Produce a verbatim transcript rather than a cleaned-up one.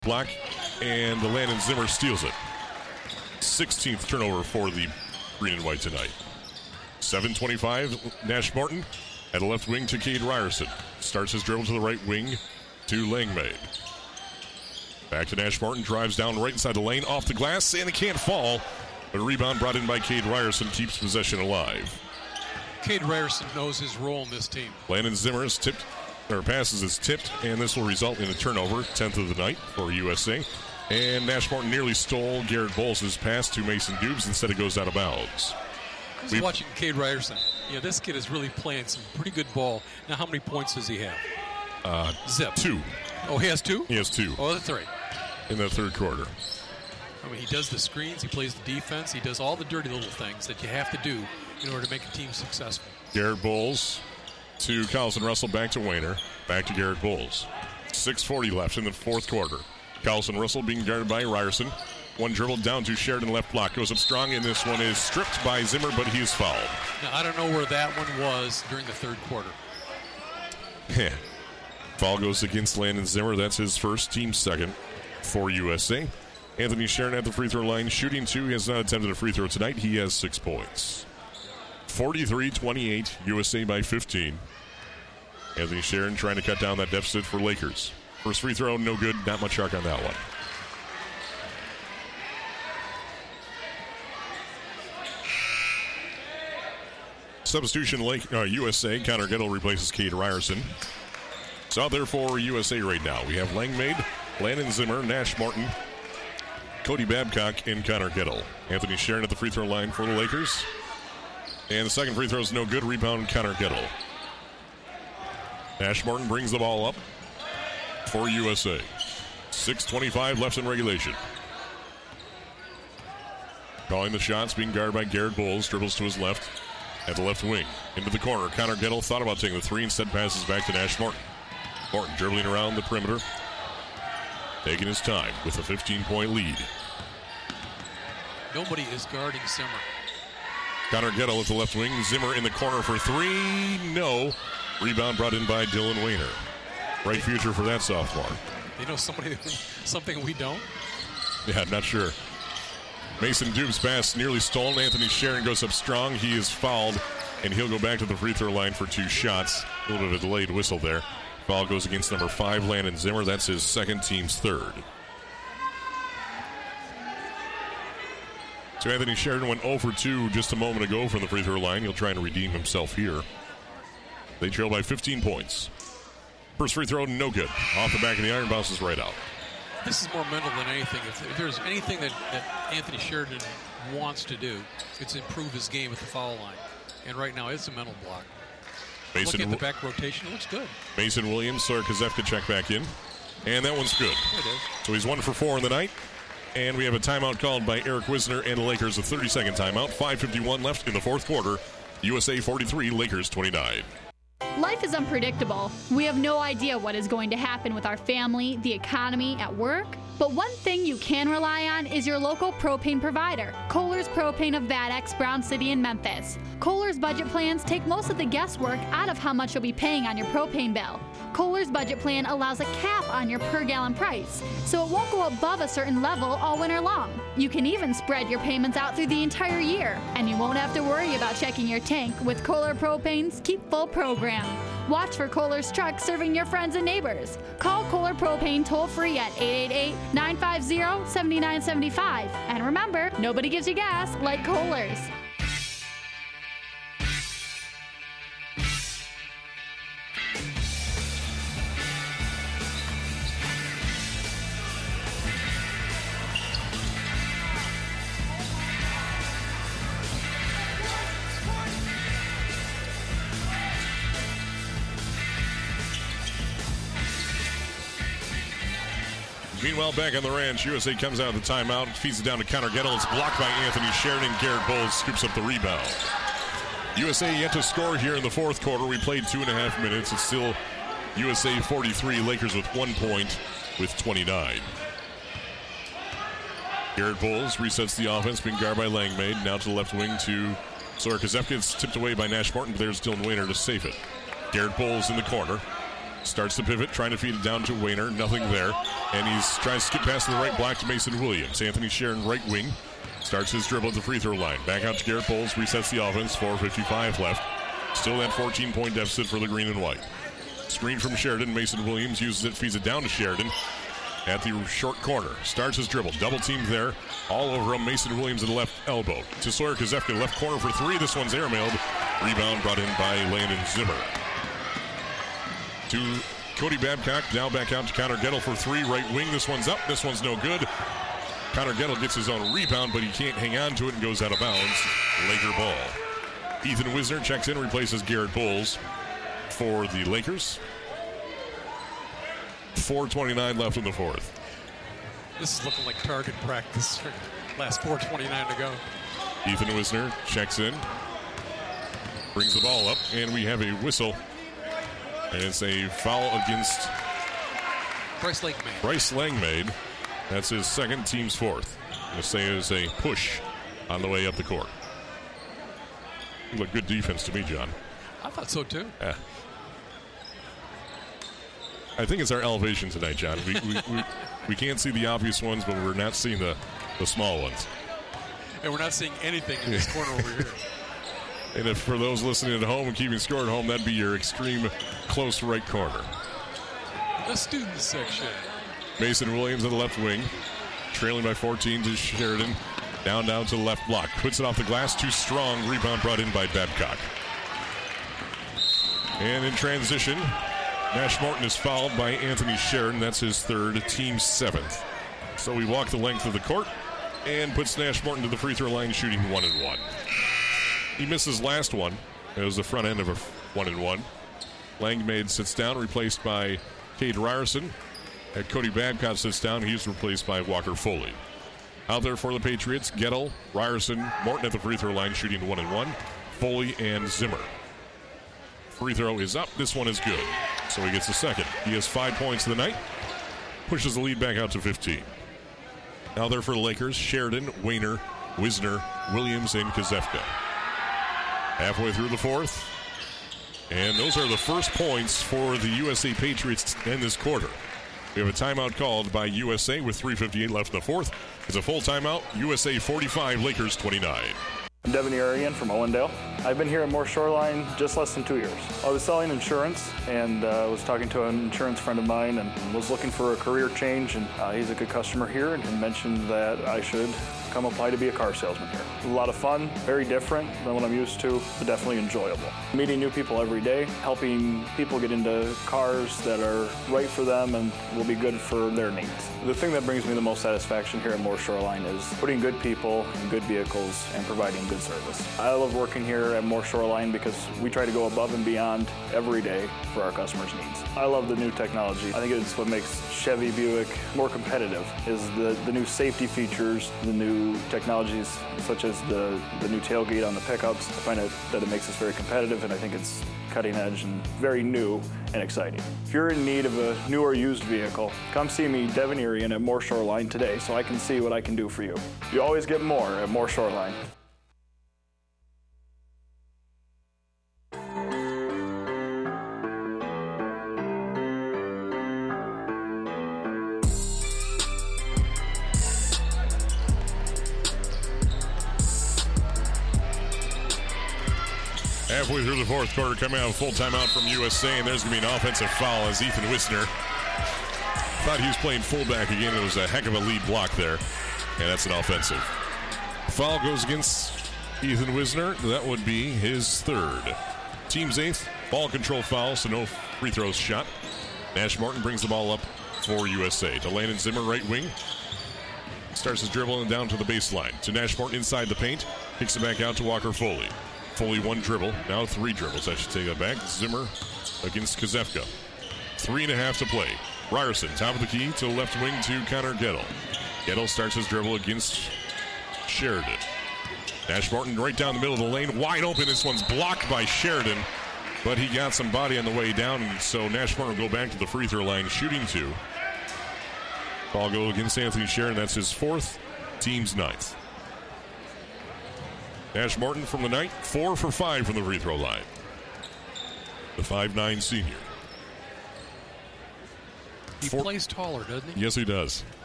block, and the Landon Zimmer steals it. sixteenth turnover for the green and white tonight. seven twenty-five, Nash Morton at a left wing to Cade Ryerson. Starts his dribble to the right wing to Langmaid. Back to Nash Morton, drives down right inside the lane, off the glass, and it can't fall. But a rebound brought in by Cade Ryerson keeps possession alive. Cade Ryerson knows his role in this team. Landon Zimmer is tipped, or passes is tipped, and this will result in a turnover, tenth of the night for U S A. And Nash Morton nearly stole Garrett Bowles' pass to Mason Dubes. Instead, it goes out of bounds. I was watching Cade Ryerson. Yeah, this kid is really playing some pretty good ball. Now, how many points does he have? Uh, Zip. Two. Oh, he has two? He has two. Oh, that's right. In the third quarter. I mean, he does the screens, he plays the defense, he does all the dirty little things that you have to do in order to make a team successful. Garrett Bowles to Carlson Russell, back to Wayner, back to Garrett Bowles. six forty left in the fourth quarter. Carlson Russell being guarded by Ryerson. One dribble down to Sheridan, left block, goes up strong, and this one is stripped by Zimmer, but he is fouled. Now, I don't know where that one was during the third quarter. Foul goes against Landon Zimmer. That's his first, team second for U S A. Anthony Sheridan at the free throw line, shooting two. He has not attempted a free throw tonight. He has six points. forty-three twenty-eight, U S A by fifteen. Anthony Sheridan trying to cut down that deficit for Lakers. First free throw, no good. Not much arc on that one. Substitution, Lake, uh, U S A. Connor Gettle replaces Cade Ryerson. So out there for U S A right now, we have Langmaid, Landon Zimmer, Nash Morton, Cody Babcock, and Connor Gettle. Anthony Sheridan at the free throw line for the Lakers. And the second free throw is no good. Rebound, Connor Gettle. Nash Morton brings the ball up for U S A. six twenty-five left in regulation. Calling the shots, being guarded by Garrett Bowles. Dribbles to his left at the left wing. Into the corner. Connor Gettle thought about taking the three. Instead passes back to Nash Morton. Morton dribbling around the perimeter. Taking his time with a fifteen-point lead. Nobody is guarding Zimmer. Connor Gettle at the left wing. Zimmer in the corner for three. No. Rebound brought in by Dylan Wayner. Bright future for that sophomore. You know somebody, something we don't? Yeah, not sure. Mason Dubes' pass nearly stolen. Anthony Sheridan goes up strong. He is fouled, and he'll go back to the free throw line for two shots. A little bit of a delayed whistle there. Foul goes against number five, Landon Zimmer. That's his second, team's third. So Anthony Sheridan went zero for two just a moment ago from the free throw line. He'll try to redeem himself here. They trail by fifteen points. First free throw, no good. Off the back of the iron, bounces right out. This is more mental than anything. If, if there's anything that, that Anthony Sheridan wants to do, it's improve his game at the foul line. And right now, it's a mental block. Mason, Look at the back rotation. It looks good. Mason Williams, Sawyer Kazefka check back in. And that one's good. It is. So he's one for four in the night. And we have a timeout called by Eric Wisner and the Lakers, a thirty-second timeout. five fifty-one left in the fourth quarter. U S A forty-three, Lakers twenty-nine. Life is unpredictable. We have no idea what is going to happen with our family, the economy, at work. But one thing you can rely on is your local propane provider, Kohler's Propane of Vadex, Brown City, and Memphis. Kohler's budget plans take most of the guesswork out of how much you'll be paying on your propane bill. Kohler's budget plan allows a cap on your per gallon price, so it won't go above a certain level all winter long. You can even spread your payments out through the entire year, and you won't have to worry about checking your tank with Kohler Propane's Keep Full program. Watch for Kohler's trucks serving your friends and neighbors. Call Kohler Propane toll-free at eight eight eight, nine five zero, seven nine seven five. And remember, nobody gives you gas like Kohler's. Meanwhile, back on the ranch, U S A comes out of the timeout, feeds it down to Connor Gettle. It's blocked by Anthony Sheridan. Garrett Bowles scoops up the rebound. U S A yet to score here in the fourth quarter. We played two and a half minutes. It's still U S A forty-three, Lakers with one point with twenty-nine. Garrett Bowles resets the offense, being guarded by Langmaid. Now to the left wing to Sawyer Kazefka. It's tipped away by Nash Morton, but there's Dylan Wayner to save it. Garrett Bowles in the corner. Starts the pivot, trying to feed it down to Wayner. Nothing there. And he's trying to skip past the right block to Mason Williams. Anthony Sheridan, right wing. Starts his dribble at the free throw line. Back out to Garrett Bowles. Resets the offense. four fifty-five left. Still that fourteen-point deficit for the green and white. Screen from Sheridan. Mason Williams uses it, feeds it down to Sheridan at the short corner. Starts his dribble. Double teamed there. All over him. Mason Williams at the left elbow. To Sawyer Kozefka, left corner for three. This one's airmailed. Rebound brought in by Landon Zimmer. To Cody Babcock. Now back out to Connor Gettle for three. Right wing. This one's up. This one's no good. Connor Gettle gets his own rebound, but he can't hang on to it and goes out of bounds. Laker ball. Ethan Wisner checks in, replaces Garrett Bowles for the Lakers. four twenty-nine left in the fourth. This is looking like target practice. Last four twenty-nine to go. Ethan Wisner checks in, brings the ball up, and we have a whistle. And it's a foul against Bryce Langmaid. Bryce Langmaid. That's his second, team's fourth. I'm going to say it was a push on the way up the court. Look, good defense to me, John. I thought so too. Yeah. I think it's our elevation tonight, John. We we, we we can't see the obvious ones, but we're not seeing the, the small ones. And we're not seeing anything in this corner over here. And if for those listening at home and keeping score at home, that'd be your extreme close right corner. The student section. Mason Williams on the left wing, trailing by fourteen to Sheridan. Down, down to the left block. Puts it off the glass. Too strong. Rebound brought in by Babcock. And in transition, Nash Morton is fouled by Anthony Sheridan. That's his third, team seventh. So we walk the length of the court and puts Nash Morton to the free throw line, shooting one and one. He misses last one. It was the front end of a one and one. Langmaid sits down, replaced by Cade Ryerson. And Cody Babcock sits down. He's replaced by Walker Foley. Out there for the Patriots, Gettle, Ryerson, Morton at the free throw line, shooting one and one. Foley and Zimmer. Free throw is up. This one is good. So he gets the second. He has five points of the night. Pushes the lead back out to fifteen. Now there for the Lakers, Sheridan, Wayner, Wisner, Williams, and Kozefka. Halfway through the fourth. And those are the first points for the U S A Patriots in this quarter. We have a timeout called by U S A with three fifty-eight left in the fourth. It's a full timeout. U S A forty-five, Lakers twenty-nine. I'm Devin Arian from Owendale. I've been here at Moore Shoreline just less than two years. I was selling insurance and uh, was talking to an insurance friend of mine and was looking for a career change, and uh, he's a good customer here and mentioned that I should come apply to be a car salesman here. A lot of fun, very different than what I'm used to, but definitely enjoyable. Meeting new people every day, helping people get into cars that are right for them and will be good for their needs. The thing that brings me the most satisfaction here at Moore Shoreline is putting good people in good vehicles and providing good service. I love working here at Moore Shoreline because we try to go above and beyond every day for our customers' needs. I love the new technology. I think it's what makes Chevy Buick more competitive, is the, the new safety features, the new technologies such as the, the new tailgate on the pickups. I find it, that it makes us very competitive, and I think it's cutting edge and very new and exciting. If you're in need of a new or used vehicle, come see me, Devin Arian, at Moore Shoreline today so I can see what I can do for you. You always get more at Moore Shoreline. Halfway through the fourth quarter, coming out of full timeout from U S A, and there's going to be an offensive foul as Ethan Wisner thought he was playing fullback again. It was a heck of a lead block there, and that's an offensive. Foul goes against Ethan Wisner. That would be his third. Team's eighth. Ball control foul, so no free throws shot. Nash Morton brings the ball up for U S A. To Landon Zimmer, right wing. Starts his dribble and down to the baseline. To Nash Morton inside the paint. Kicks it back out to Walker Foley. Foley one dribble, now three dribbles. I should take that back. Zimmer against Kozefka. Three and a half to play. Ryerson, top of the key to the left wing to Connor Gettle. Gettle starts his dribble against Sheridan. Nash Morton right down the middle of the lane, wide open. This one's blocked by Sheridan, but he got some body on the way down, and so Nash Morton will go back to the free throw line, shooting two. Ball go against Anthony Sheridan. That's his fourth, team's ninth. Nash Morton from the night, four for five from the free throw line. The five nine senior. He Four- plays taller, doesn't he? Yes, he does.